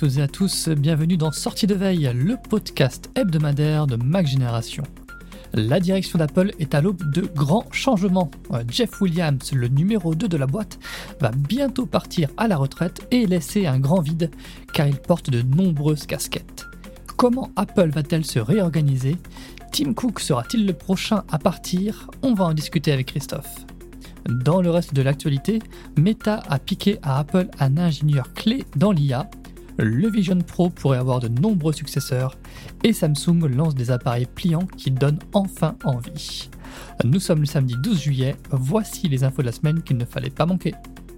toutes et à tous, bienvenue dans Sortie de Veille, le podcast hebdomadaire de Mac Génération. La direction d'Apple est à l'aube de grands changements. Jeff Williams, le numéro 2 de la boîte, va bientôt partir à la retraite et laisser un grand vide car il porte de nombreuses casquettes. Comment Apple va-t-elle se réorganiser ? Tim Cook sera-t-il le prochain à partir ? On va en discuter avec Christophe. Dans le reste de l'actualité, Meta a piqué à Apple un ingénieur clé dans l'IA, le Vision Pro pourrait avoir de nombreux successeurs, et Samsung lance des appareils pliants qui donnent enfin envie. Nous sommes le samedi 12 juillet, voici les infos de la semaine qu'il ne fallait pas manquer.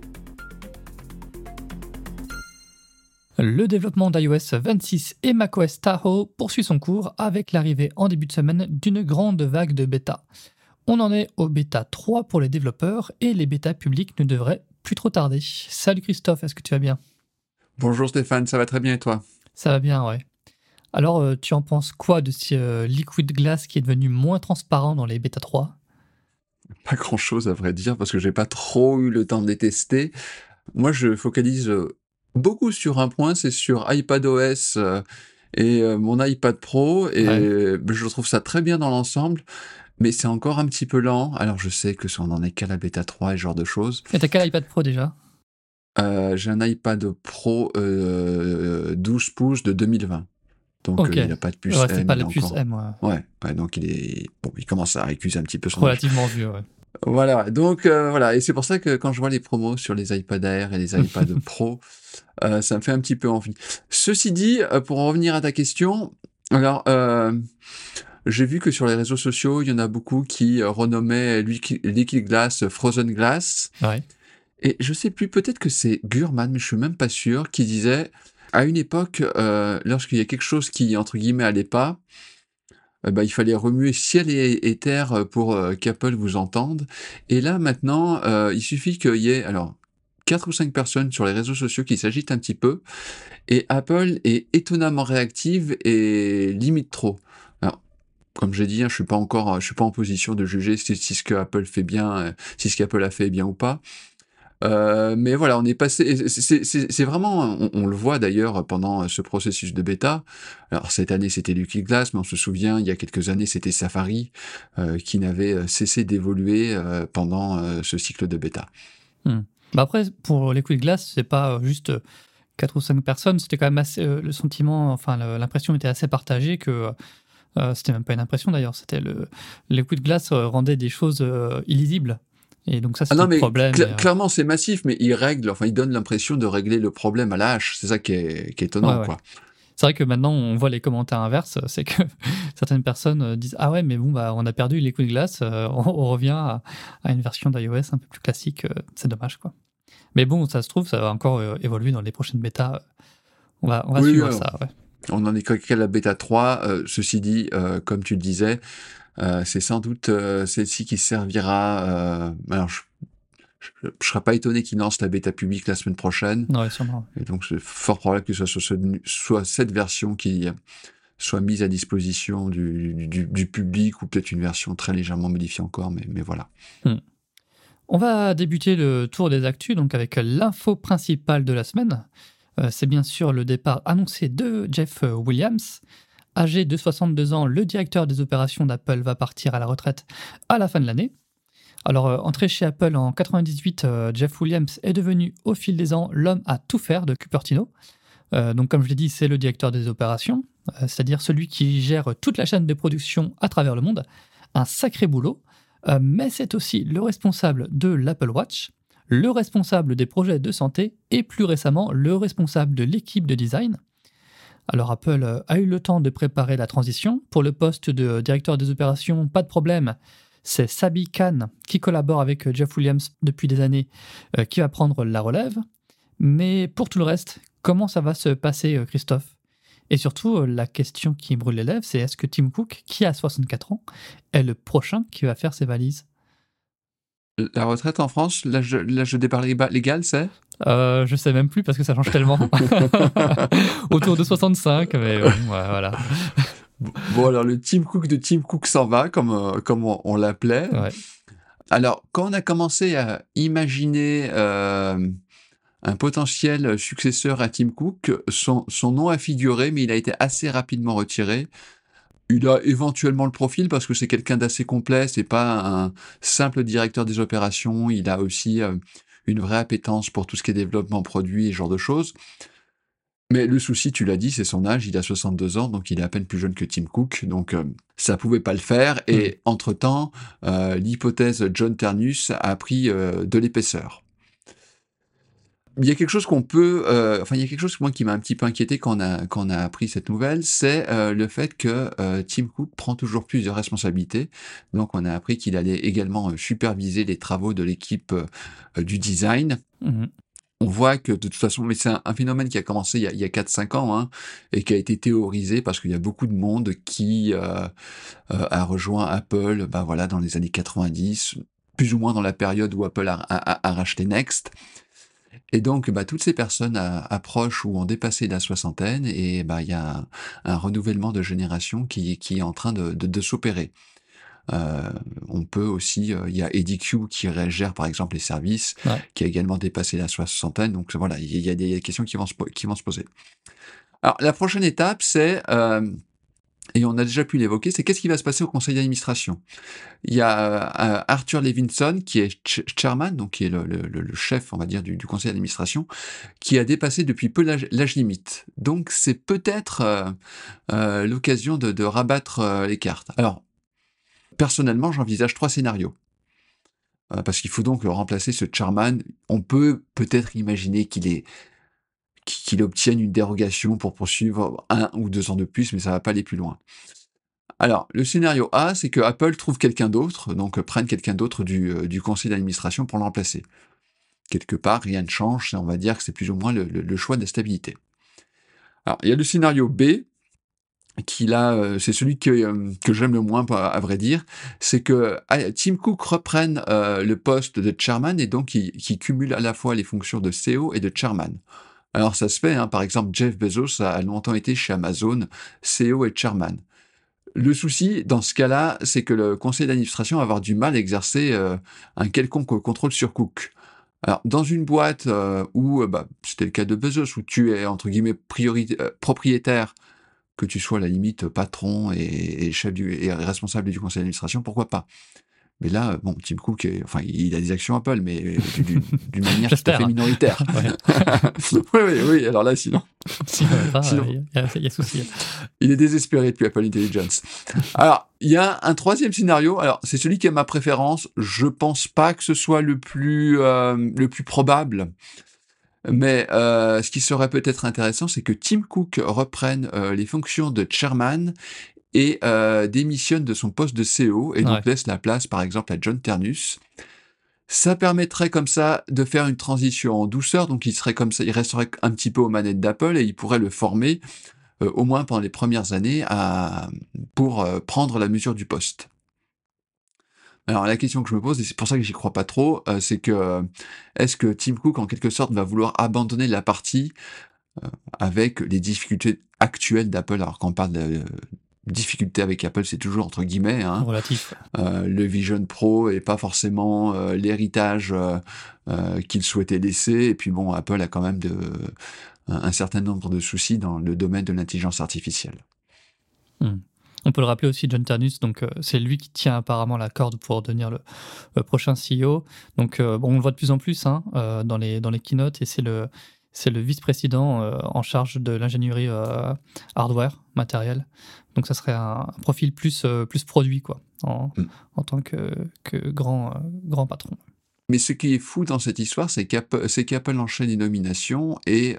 Le développement d'iOS 26 et macOS Tahoe poursuit son cours avec l'arrivée en début de semaine d'une grande vague de bêta. On en est au bêta 3 pour les développeurs et les bêtas publics ne devraient plus trop tarder. Salut Christophe, est-ce que tu vas bien ? Bonjour Stéphane, ça va très bien et toi ? Ça va bien, ouais. Alors, tu en penses quoi de ce Liquid Glass qui est devenu moins transparent dans les bêta 3 ? Pas grand-chose à vrai dire parce que j'ai pas trop eu le temps de les tester. Moi, je focalise beaucoup sur un point, c'est sur iPadOS et mon iPad Pro et je trouve ça très bien dans l'ensemble. Mais c'est encore un petit peu lent. Alors, je sais que on en est qu'à la bêta 3 et ce genre de choses. Et t'as quel iPad Pro déjà ? J'ai un iPad Pro 12 pouces de 2020. Donc, il n'a pas de puce ouais, M. c'est pas le puce M. Ouais, donc il commence à récuser un petit peu son relativement vieux, ouais. Voilà, donc voilà. Et c'est pour ça que quand je vois les promos sur les iPad Air et les iPad Pro, ça me fait un petit peu envie. Ceci dit, pour en revenir à ta question, alors... j'ai vu que sur les réseaux sociaux, il y en a beaucoup qui renommaient Liquid Glass Frozen Glass. Ouais. Et je sais plus, peut-être que c'est Gurman, mais je suis même pas sûr, qui disait, à une époque, lorsqu'il y a quelque chose qui, entre guillemets, allait pas, il fallait remuer ciel et terre pour qu'Apple vous entende. Et là, maintenant, il suffit qu'il y ait, alors, 4 ou 5 personnes sur les réseaux sociaux qui s'agitent un petit peu, et Apple est étonnamment réactive et limite trop. Alors, comme j'ai dit, je suis pas en position de juger si ce que Apple fait bien, si ce qu'Apple a fait est bien ou pas. Mais voilà, on est passé. C'est vraiment, on le voit d'ailleurs pendant ce processus de bêta. Alors cette année c'était Liquid Glass, mais on se souvient, il y a quelques années c'était Safari qui n'avait cessé d'évoluer pendant ce cycle de bêta. Après, pour Liquid Glass, c'est pas juste 4 ou 5 personnes, c'était quand même assez, le sentiment, enfin l'impression était assez partagée que c'était même pas une impression d'ailleurs, c'était le Liquid Glass rendait des choses illisibles. Et donc ça, c'est le problème. Clairement, c'est massif, mais il donne l'impression de régler le problème à la hache. C'est ça qui est étonnant, ouais. quoi. C'est vrai que maintenant, on voit les commentaires inverses. C'est que certaines personnes disent « Ah ouais, mais bon, on a perdu Liquid Glass, on revient à une version d'iOS un peu plus classique. C'est dommage, quoi. » Mais bon, ça se trouve, ça va encore évoluer dans les prochaines bêtas. On va suivre ça, ouais. On en est qu'à la bêta 3. Ceci dit, comme tu le disais, c'est sans doute celle-ci qui servira. Alors, je serais pas étonné qu'ils lancent la bêta publique la semaine prochaine. Ouais, sûrement. Et donc, c'est fort probable que ce soit cette version qui soit mise à disposition du public ou peut-être une version très légèrement modifiée encore, mais voilà. On va débuter le tour des actus donc avec l'info principale de la semaine. C'est bien sûr le départ annoncé de Jeff Williams. Âgé de 62 ans, le directeur des opérations d'Apple va partir à la retraite à la fin de l'année. Alors, entré chez Apple en 1998, Jeff Williams est devenu au fil des ans l'homme à tout faire de Cupertino. Donc, comme je l'ai dit, c'est le directeur des opérations, c'est-à-dire celui qui gère toute la chaîne de production à travers le monde. Un sacré boulot, mais c'est aussi le responsable de l'Apple Watch, le responsable des projets de santé et plus récemment le responsable de l'équipe de design. Alors Apple a eu le temps de préparer la transition. Pour le poste de directeur des opérations, pas de problème. C'est Sabi Khan qui collabore avec Jeff Williams depuis des années qui va prendre la relève. Mais pour tout le reste, comment ça va se passer, Christophe ? Et surtout, la question qui brûle les lèvres, c'est est-ce que Tim Cook, qui a 64 ans, est le prochain qui va faire ses valises ? La retraite en France, l'âge de départ légal, c'est ? Je sais même plus parce que ça change tellement. Autour de 65, mais voilà. Bon, alors le Tim Cook de Tim Cook s'en va, comme on l'appelait. Ouais. Alors, quand on a commencé à imaginer un potentiel successeur à Tim Cook. Son nom a figuré, mais il a été assez rapidement retiré. Il a éventuellement le profil parce que c'est quelqu'un d'assez complet, c'est pas un simple directeur des opérations, il a aussi une vraie appétence pour tout ce qui est développement produit et ce genre de choses. Mais le souci, tu l'as dit, c'est son âge, il a 62 ans, donc il est à peine plus jeune que Tim Cook, donc ça pouvait pas le faire, et entre-temps, l'hypothèse John Ternus a pris de l'épaisseur. Il y a quelque chose il y a quelque chose moi qui m'a un petit peu inquiété quand on a appris cette nouvelle, c'est le fait que Tim Cook prend toujours plus de responsabilités. Donc on a appris qu'il allait également superviser les travaux de l'équipe du design. On voit que de toute façon, mais c'est un phénomène qui a commencé il y a 4-5 ans, hein, et qui a été théorisé parce qu'il y a beaucoup de monde qui a rejoint Apple voilà, dans les années 90, plus ou moins dans la période où Apple a racheté Next. Et donc, toutes ces personnes approchent ou ont dépassé la soixantaine, et il y a un renouvellement de génération qui est en train de s'opérer. On peut aussi, il y a Eddie Q qui gère par exemple les services, qui a également dépassé la soixantaine. Donc voilà, il y a des questions qui vont se poser. Alors la prochaine étape, c'est et on a déjà pu l'évoquer, c'est qu'est-ce qui va se passer au conseil d'administration. Il y a Arthur Levinson, qui est chairman, donc qui est le chef, on va dire, du conseil d'administration, qui a dépassé depuis peu l'âge limite. Donc c'est peut-être l'occasion de rabattre les cartes. Alors, personnellement, j'envisage 3 scénarios. Parce qu'il faut donc remplacer ce chairman. On peut peut-être imaginer qu'il obtienne une dérogation pour poursuivre 1 ou 2 ans de plus, mais ça va pas aller plus loin. Alors, le scénario A, c'est que Apple trouve quelqu'un d'autre, donc prenne quelqu'un d'autre du conseil d'administration pour le remplacer. Quelque part, rien ne change, on va dire que c'est plus ou moins le choix de la stabilité. Alors, il y a le scénario B, qui là, c'est celui que j'aime le moins, à vrai dire, c'est que Tim Cook reprenne le poste de chairman et donc qui cumule à la fois les fonctions de CEO et de chairman. Alors ça se fait, hein, par exemple Jeff Bezos a longtemps été chez Amazon, CEO et chairman. Le souci, dans ce cas-là, c'est que le conseil d'administration va avoir du mal à exercer un quelconque contrôle sur Cook. Alors, dans une boîte où, c'était le cas de Bezos, où tu es, entre guillemets, propriétaire, que tu sois à la limite patron et chef et responsable du conseil d'administration, pourquoi pas. Mais là, Tim Cook, il a des actions Apple, mais d'une manière tout à fait minoritaire. Oui, alors là, sinon. Il y a souci. Il est désespéré depuis Apple Intelligence. Alors, il y a un troisième scénario. Alors, c'est celui qui a ma préférence. Je pense pas que ce soit le plus probable. Mais ce qui serait peut-être intéressant, c'est que Tim Cook reprenne les fonctions de chairman et démissionne de son poste de CEO et donc laisse la place, par exemple, à John Ternus. Ça permettrait comme ça de faire une transition en douceur, donc il resterait un petit peu aux manettes d'Apple et il pourrait le former, au moins pendant les premières années, pour prendre la mesure du poste. Alors la question que je me pose, et c'est pour ça que j'y crois pas trop, c'est que est-ce que Tim Cook, en quelque sorte, va vouloir abandonner la partie avec les difficultés actuelles d'Apple? Alors quand on parle de difficultés avec Apple, c'est toujours entre guillemets, hein. Relatif. Le Vision Pro est pas forcément l'héritage qu'il souhaitait laisser, et puis Apple a quand même un certain nombre de soucis dans le domaine de l'intelligence artificielle. On peut le rappeler aussi, John Ternus, donc c'est lui qui tient apparemment la corde pour devenir le prochain CEO. Donc on le voit de plus en plus dans les keynotes, et c'est le vice-président en charge de l'ingénierie hardware, matériel. Donc ça serait un profil plus produit, quoi, en tant que grand patron. Mais ce qui est fou dans cette histoire, c'est qu'Apple enchaîne les nominations et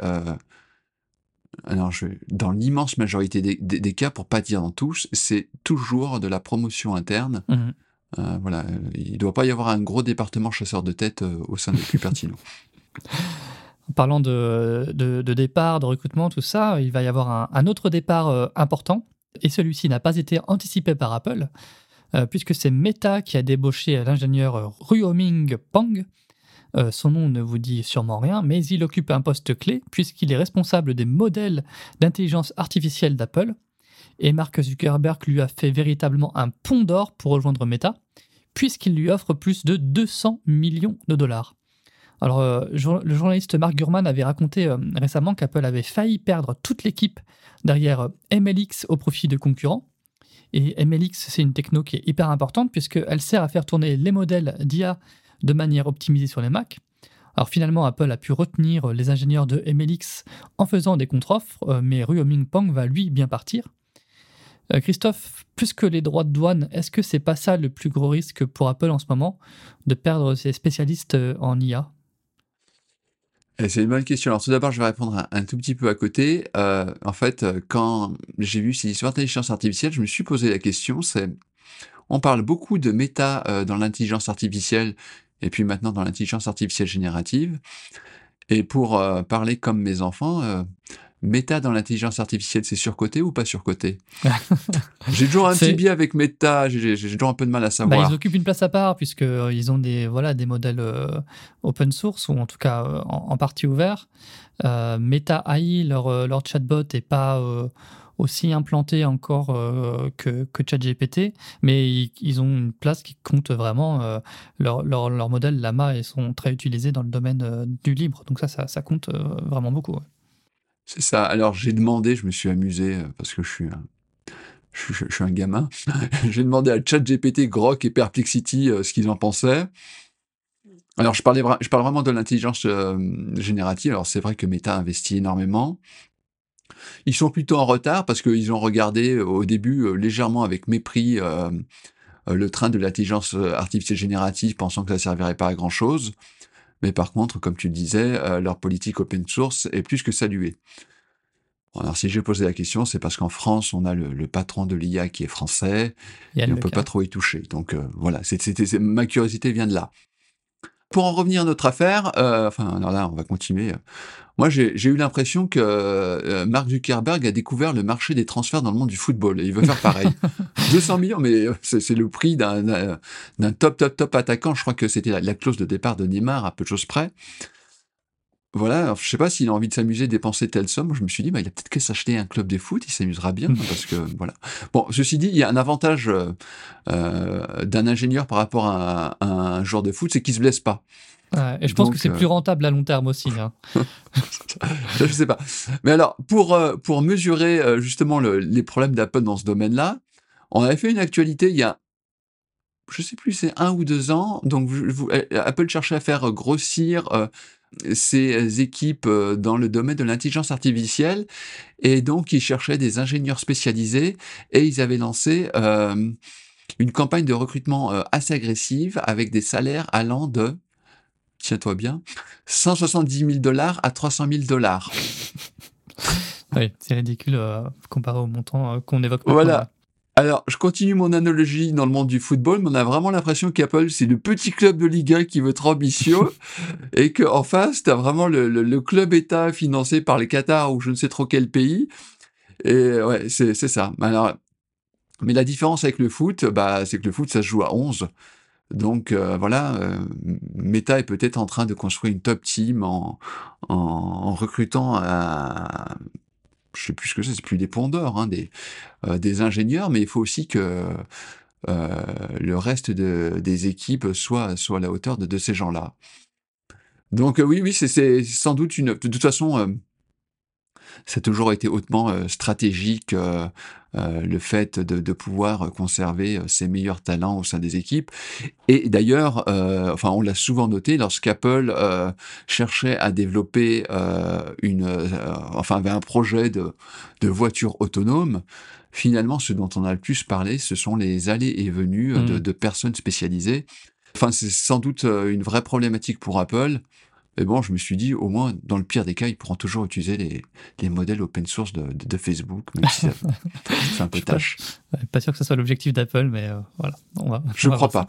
alors dans l'immense majorité des cas, pour pas dire dans tous, c'est toujours de la promotion interne. Voilà, il ne doit pas y avoir un gros département chasseur de tête au sein de Cupertino. En parlant de départ, de recrutement, tout ça, il va y avoir un autre départ important, et celui-ci n'a pas été anticipé par Apple, puisque c'est Meta qui a débauché l'ingénieur Ruoming Pang. Son nom ne vous dit sûrement rien, mais il occupe un poste clé, puisqu'il est responsable des modèles d'intelligence artificielle d'Apple, et Mark Zuckerberg lui a fait véritablement un pont d'or pour rejoindre Meta, puisqu'il lui offre plus de 200 millions de dollars. Alors, le journaliste Mark Gurman avait raconté récemment qu'Apple avait failli perdre toute l'équipe derrière MLX au profit de concurrents. Et MLX, c'est une techno qui est hyper importante puisqu'elle sert à faire tourner les modèles d'IA de manière optimisée sur les Mac. Alors finalement, Apple a pu retenir les ingénieurs de MLX en faisant des contre-offres, mais Ruoming Pang va lui bien partir. Christophe, plus que les droits de douane, est-ce que c'est pas ça le plus gros risque pour Apple en ce moment, de perdre ses spécialistes en IA? C'est une bonne question. Alors tout d'abord, je vais répondre un tout petit peu à côté. En fait, quand j'ai vu ces histoires d'intelligence artificielle, je me suis posé la question, on parle beaucoup de méta dans l'intelligence artificielle et puis maintenant dans l'intelligence artificielle générative. Et pour parler comme mes enfants, méta dans l'intelligence artificielle, c'est surcoté ou pas surcoté? J'ai toujours un petit biais avec méta, j'ai toujours un peu de mal à Ils savoir. occupent une place à part puisqu'ils ont des modèles open source ou en tout cas en partie ouverts. Meta AI, leur chatbot n'est pas aussi implanté encore que ChatGPT, mais ils ont une place qui compte vraiment. Leurs modèles Llama ils sont très utilisés dans le domaine du libre, donc ça compte vraiment beaucoup. Ouais. C'est ça. Alors j'ai demandé, je me suis amusé parce que je suis un gamin. J'ai demandé à ChatGPT, Grok et Perplexity ce qu'ils en pensaient. Alors je parle vraiment de l'intelligence générative. Alors c'est vrai que Meta investit énormément. Ils sont plutôt en retard parce qu'ils ont regardé au début légèrement avec mépris le train de l'intelligence artificielle générative, pensant que ça servirait pas à grand chose. Mais par contre, comme tu le disais, leur politique open source est plus que saluée. Bon, alors si j'ai posé la question, c'est parce qu'en France, on a le patron de l'IA qui est français Yann et on peut Leca. pas trop y toucher. Donc voilà, ma curiosité vient de là. Pour en revenir à notre affaire, alors là, on va continuer. Moi, j'ai eu l'impression que Mark Zuckerberg a découvert le marché des transferts dans le monde du football et il veut faire pareil. 200 millions, mais c'est le prix d'un top attaquant. Je crois que c'était la clause de départ de Neymar, à peu de choses près. Voilà, alors, je sais pas s'il a envie de s'amuser, dépenser telle somme. Je me suis dit, il a peut-être qu'à s'acheter un club de foot, il s'amusera bien, parce que voilà. Bon, ceci dit, il y a un avantage d'un ingénieur par rapport à un joueur de foot, c'est qu'il se blesse pas. Ouais, et je pense que Donc, c'est plus rentable à long terme aussi. Hein. je sais pas. Mais alors, pour mesurer justement les problèmes d'Apple dans ce domaine-là, on avait fait une actualité il y a, je sais plus, c'est 1 ou 2 ans. Donc, Apple cherchait à faire grossir ses équipes dans le domaine de l'intelligence artificielle, et donc ils cherchaient des ingénieurs spécialisés, et ils avaient lancé une campagne de recrutement assez agressive avec des salaires allant de, tiens-toi bien, $170,000 à $300,000. Oui, c'est ridicule comparé au montant qu'on évoque maintenant. Voilà. Alors, je continue mon analogie dans le monde du football, mais on a vraiment l'impression qu'Apple, c'est le petit club de Ligue 1 qui veut être ambitieux, et qu'en face, t'as vraiment le club État financé par les Qatar ou je ne sais trop quel pays. Et ouais, c'est ça. Alors, mais la différence avec le foot, c'est que le foot, ça se joue à 11. Donc voilà, Meta est peut-être en train de construire une top team en recrutant je sais plus ce que c'est plus des pondeurs, hein, des ingénieurs, mais il faut aussi que le reste des équipes soit à la hauteur de ces gens-là. Donc oui, c'est sans doute de toute façon, ça a toujours été hautement stratégique, le fait de pouvoir conserver ses meilleurs talents au sein des équipes. Et d'ailleurs, on l'a souvent noté, lorsqu'Apple cherchait à développer avait un projet de voiture autonome, finalement, ce dont on a le plus parlé, ce sont les allées et venues de personnes spécialisées. Enfin, c'est sans doute une vraie problématique pour Apple. Mais bon, je me suis dit, au moins, dans le pire des cas, ils pourront toujours utiliser les modèles open source de Facebook, même si ça fait un peu tâche. Pas sûr que ce soit l'objectif d'Apple, mais voilà. Je crois pas.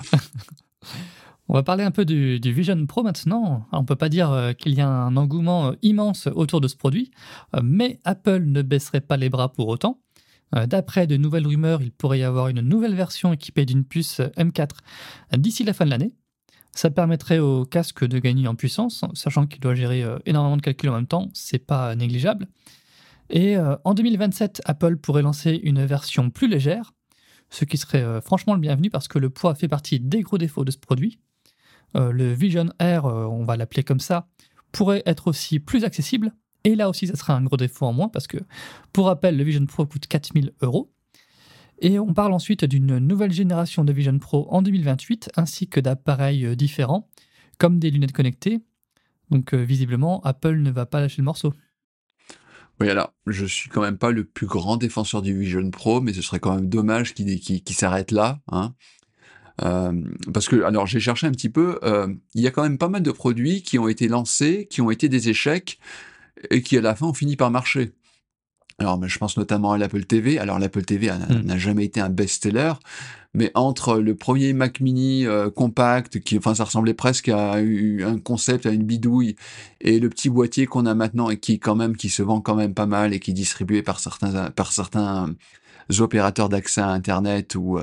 On va parler un peu du Vision Pro maintenant. Alors, on ne peut pas dire qu'il y a un engouement immense autour de ce produit, mais Apple ne baisserait pas les bras pour autant. D'après de nouvelles rumeurs, il pourrait y avoir une nouvelle version équipée d'une puce M4 d'ici la fin de l'année. Ça permettrait au casque de gagner en puissance, sachant qu'il doit gérer énormément de calculs en même temps, c'est pas négligeable. Et en 2027, Apple pourrait lancer une version plus légère, ce qui serait franchement le bienvenu parce que le poids fait partie des gros défauts de ce produit. Le Vision Air, on va l'appeler comme ça, pourrait être aussi plus accessible. Et là aussi, ça sera un gros défaut en moins parce que, pour rappel, le Vision Pro coûte 4 000 €. Et on parle ensuite d'une nouvelle génération de Vision Pro en 2028, ainsi que d'appareils différents, comme des lunettes connectées. Donc visiblement, Apple ne va pas lâcher le morceau. Oui, alors, je suis quand même pas le plus grand défenseur du Vision Pro, mais ce serait quand même dommage qu'il s'arrête là, hein. Parce que, alors, j'ai cherché un petit peu, il y a quand même pas mal de produits qui ont été lancés, qui ont été des échecs, et qui à la fin ont fini par marcher. Alors, mais je pense notamment à l'Apple TV. Alors, l'Apple TV n'a jamais été un best-seller, mais entre le premier Mac Mini compact, enfin, ça ressemblait presque à un concept, à une bidouille, et le petit boîtier qu'on a maintenant et qui se vend quand même pas mal et qui est distribué par certains opérateurs d'accès à Internet ou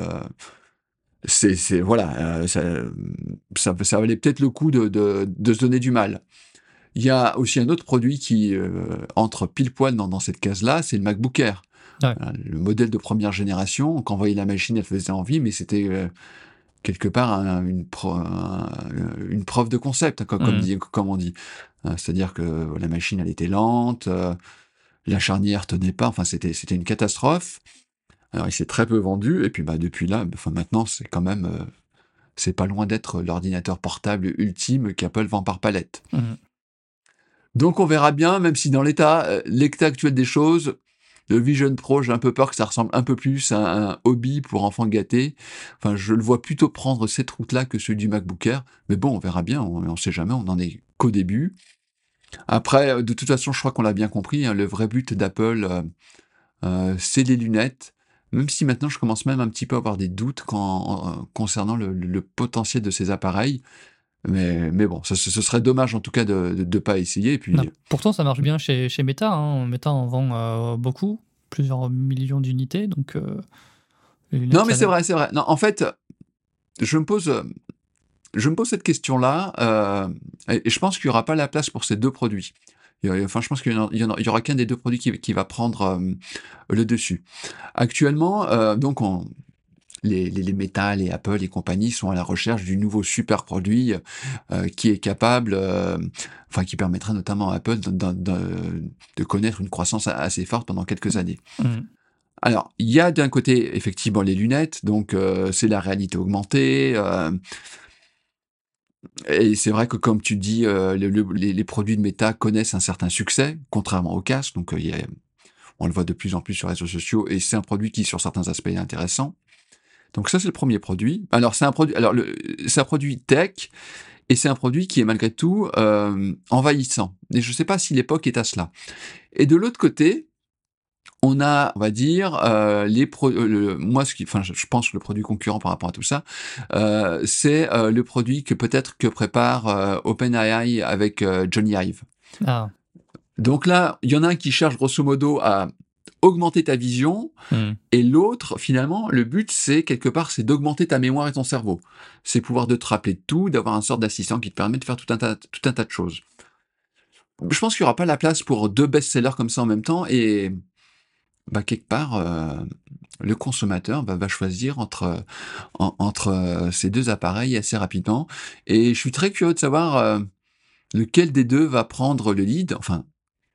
voilà, ça valait peut-être le coup de se donner du mal. Il y a aussi un autre produit qui entre pile poil dans cette case-là, c'est le MacBook Air. Ouais. Le modèle de première génération. Quand on voyait la machine, elle faisait envie, mais c'était quelque part une preuve de concept, comme on dit. C'est-à-dire que la machine, elle était lente, la charnière tenait pas, enfin c'était une catastrophe. Alors il s'est très peu vendu, et puis depuis là, maintenant c'est quand même, c'est pas loin d'être l'ordinateur portable ultime qu'Apple vend par palette. Donc on verra bien, même si dans l'état actuel des choses, le Vision Pro, j'ai un peu peur que ça ressemble un peu plus à un hobby pour enfants gâtés. Enfin, je le vois plutôt prendre cette route-là que celui du MacBook Air. Mais bon, on verra bien, on sait jamais, on n'en est qu'au début. Après, de toute façon, je crois qu'on l'a bien compris, hein, le vrai but d'Apple, c'est les lunettes. Même si maintenant, je commence même un petit peu à avoir des doutes concernant le potentiel de ces appareils. Mais bon, ce serait dommage en tout cas de ne pas essayer. Et puis, Non, pourtant, ça marche bien chez Meta. Hein. Meta en vend beaucoup, plusieurs millions d'unités. Donc, les lunettes, non, mais c'est vrai. Non, en fait, je me pose cette question-là, et je pense qu'il n'y aura pas la place pour ces deux produits. Enfin, je pense qu'il y aura qu'un des deux produits qui va prendre le dessus. Actuellement, donc les Meta, les Apple et compagnie sont à la recherche du nouveau super produit qui est capable, qui permettra notamment à Apple de connaître une croissance assez forte pendant quelques années. Alors, il y a d'un côté effectivement les lunettes, donc c'est la réalité augmentée. Et c'est vrai que comme tu dis, les produits de Meta connaissent un certain succès, contrairement au casque. Donc on le voit de plus en plus sur les réseaux sociaux, et c'est un produit qui, sur certains aspects, est intéressant. Donc ça, c'est le premier produit. Alors c'est un produit tech, et c'est un produit qui est malgré tout envahissant. Et je ne sais pas si l'époque est à cela. Et de l'autre côté, on a, on va dire, je pense que le produit concurrent par rapport à tout ça, c'est le produit que prépare OpenAI avec Johnny Ive. Ah. Donc là, il y en a un qui cherche grosso modo à augmenter ta vision, et l'autre, finalement, le but, c'est d'augmenter ta mémoire et ton cerveau. C'est pouvoir de te rappeler de tout, d'avoir une sorte d'assistant qui te permet de faire tout un tas de choses. Je pense qu'il n'y aura pas la place pour deux best-sellers comme ça en même temps, et quelque part, le consommateur va choisir entre ces deux appareils assez rapidement. Et je suis très curieux de savoir lequel des deux va prendre le lead. Enfin,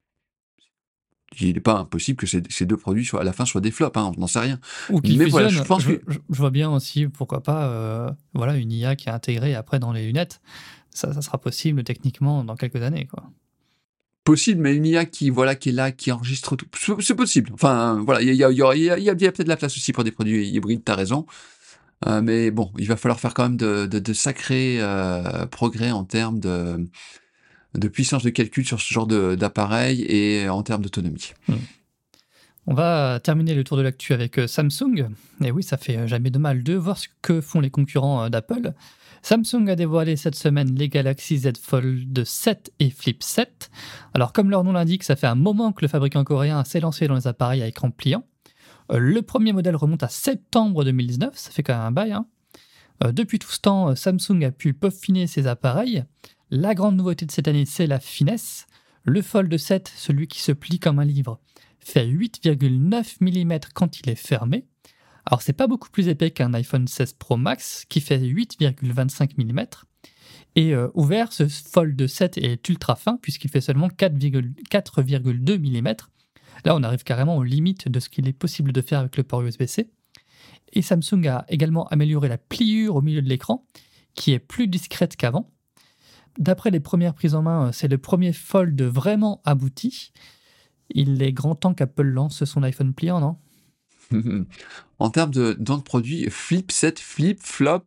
il n'est pas impossible que ces deux produits à la fin soient des flops, hein, on n'en sait rien. Ou qu'ils fusionnent. Voilà, je pense que... je vois bien aussi, pourquoi pas, une IA qui est intégrée après dans les lunettes. Ça sera possible techniquement dans quelques années, quoi. Possible, mais une IA qui est là, qui enregistre tout, c'est possible. Enfin, voilà, il y a peut-être la place aussi pour des produits hybrides, t'as raison. Mais bon, il va falloir faire quand même de sacrés progrès en termes de puissance de calcul sur ce genre d'appareil et en termes d'autonomie. On va terminer le tour de l'actu avec Samsung. Et oui, ça fait jamais de mal de voir ce que font les concurrents d'Apple. Samsung a dévoilé cette semaine les Galaxy Z Fold 7 et Flip 7. Alors, comme leur nom l'indique, ça fait un moment que le fabricant coréen s'est lancé dans les appareils à écran pliant. Le premier modèle remonte à septembre 2019, ça fait quand même un bail. Hein. Depuis tout ce temps, Samsung a pu peaufiner ses appareils. La grande nouveauté de cette année, c'est la finesse. Le Fold 7, celui qui se plie comme un livre, fait 8,9 mm quand il est fermé, Alors, c'est pas beaucoup plus épais qu'un iPhone 16 Pro Max qui fait 8,25 mm. Et ouvert, ce Fold 7 est ultra fin puisqu'il fait seulement 4,2 mm. Là, on arrive carrément aux limites de ce qu'il est possible de faire avec le port USB-C. Et Samsung a également amélioré la pliure au milieu de l'écran, qui est plus discrète qu'avant. D'après les premières prises en main, c'est le premier Fold vraiment abouti. Il est grand temps qu'Apple lance son iPhone pliant, non? En termes de nom de produit, Flip 7, Flip, Flop,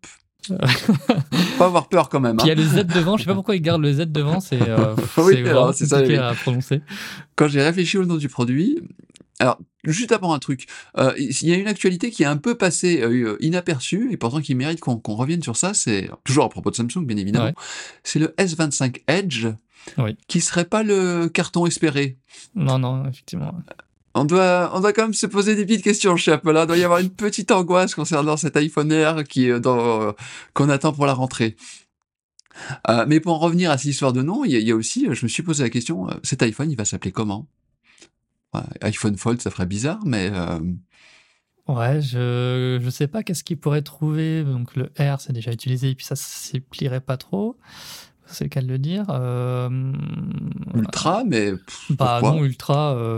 pas avoir peur quand même. Puis il y a le Z devant, je sais pas pourquoi ils gardent le Z devant, c'est vraiment c'est ça, compliqué à prononcer. Quand j'ai réfléchi au nom du produit, alors juste avant un truc, il y a une actualité qui est un peu passée inaperçue et pourtant qui mérite qu'on revienne sur ça, c'est toujours à propos de Samsung bien évidemment, Ouais. c'est le S25 Edge Oui. qui serait pas le carton espéré. Non, effectivement. On doit quand même se poser des petites questions chez Apple. Il doit y avoir une petite angoisse concernant cet iPhone Air qu'on attend pour la rentrée. Mais pour en revenir à cette histoire de nom, il y a aussi, je me suis posé la question, cet iPhone, il va s'appeler comment? Ouais, iPhone Fold, ça ferait bizarre, mais Ouais, je sais pas qu'est-ce qu'ils pourraient trouver. Donc le R, c'est déjà utilisé, et puis ça s'y plierait pas trop. C'est le cas de le dire. Ultra, mais Bah pourquoi? non, Ultra,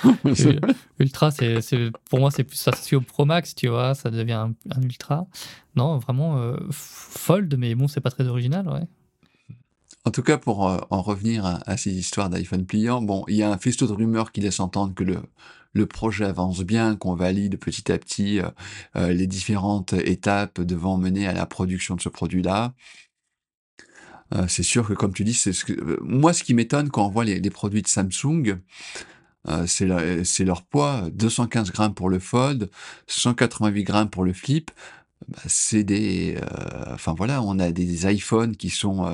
Ultra, pour moi, c'est plus associé au Pro Max, tu vois, ça devient un Ultra. Non, vraiment, Fold, mais bon, c'est pas très original, ouais. En tout cas, pour en revenir à ces histoires d'iPhone pliant, bon, il y a un faisceau de rumeurs qui laisse entendre que le projet avance bien, qu'on valide petit à petit les différentes étapes devant mener à la production de ce produit-là. C'est sûr que, comme tu dis, moi, ce qui m'étonne quand on voit les produits de Samsung, c'est leur poids, 215 grammes pour le Fold, 188 grammes pour le Flip. Bah, enfin voilà, on a des iPhones qui sont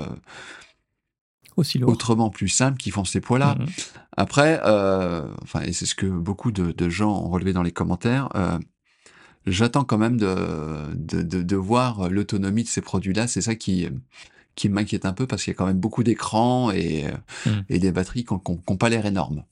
Aussi lourd. autrement plus simples, qui font ces poids-là. Mhm. Après, et c'est ce que beaucoup de gens ont relevé dans les commentaires, j'attends quand même de voir l'autonomie de ces produits-là. C'est ça qui m'inquiète un peu parce qu'il y a quand même beaucoup d'écrans et des batteries qui n'ont pas l'air énormes.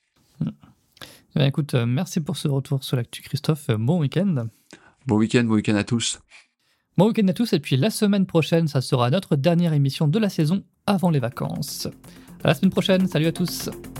Eh bien, écoute, merci pour ce retour sur l'actu, Christophe. Bon week-end. Bon week-end à tous. Bon week-end à tous, et puis la semaine prochaine, ça sera notre dernière émission de la saison avant les vacances. À la semaine prochaine, salut à tous.